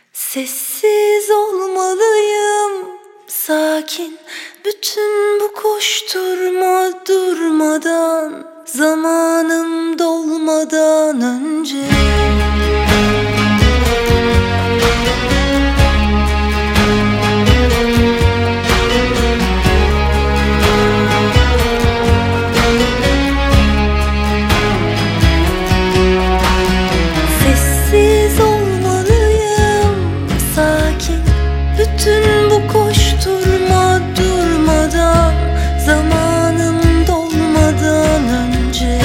Sessiz olmalıyım, sakin. Bütün bu koşturma durmadan, zamanım dolmadan önce. Sessiz olmalıyım, sakin. Bütün bu koşturma durmadan, zamanım dolmadan önce.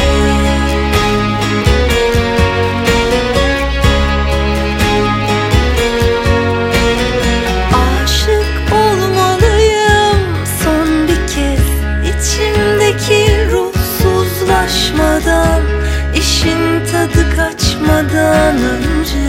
Aşık olmalıyım son bir kez, içimdeki ruhsuzlaşmadan, işin tadı kaçmadan önce.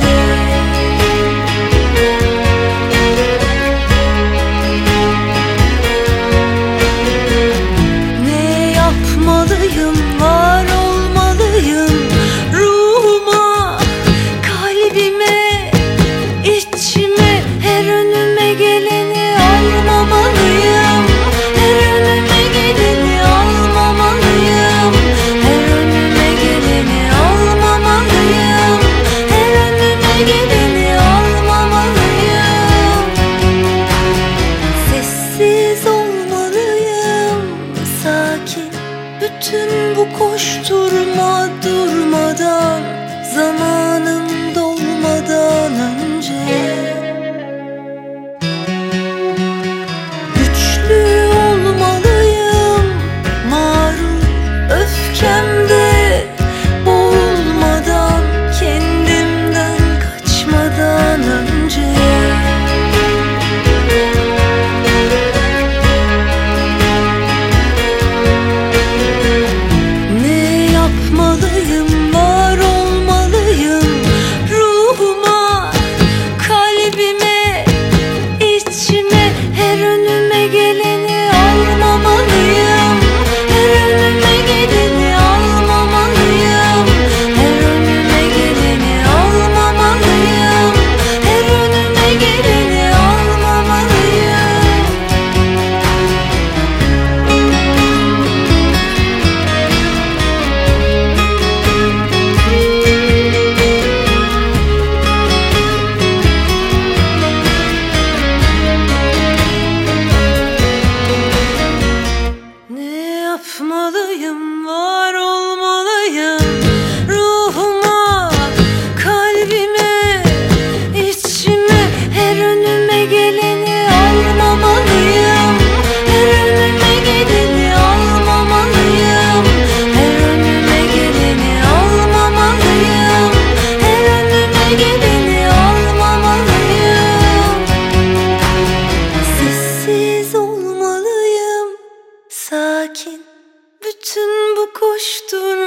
Ne yapmalıyım, var olmalıyım, ruhuma, kalbime, içime, her önüme geleni almamalıyım. Her önüme geleni almamalıyım. Her önüme geleni almamalıyım. Her önüme geleni almamalıyım. Sessiz olmalıyım, sakin. Bütün bu koşturma durmadan, zamanım dolmadan önce. Güçlü olmalıyım, mağrur öfkemde boğulmadan, kendimden kaçmadan önce. Ne yapmalıyım, var olmalıyım, ruhuma, kalbime, içime, her önüme geleni almamalıyım. Her önüme geleni almamalıyım. Her önüme geleni almamalıyım. Her önüme geleni almamalıyım. Ne yapmalıyım, var olmalıyım, ruhuma, kalbime, içime, her önüme geleni almamalıyım. Her önüme geleni almamalıyım. Her önüme geleni almamalıyım. Her önüme geleni almamalıyım. Sessiz olmalıyım, sakin. Bütün bu koşturma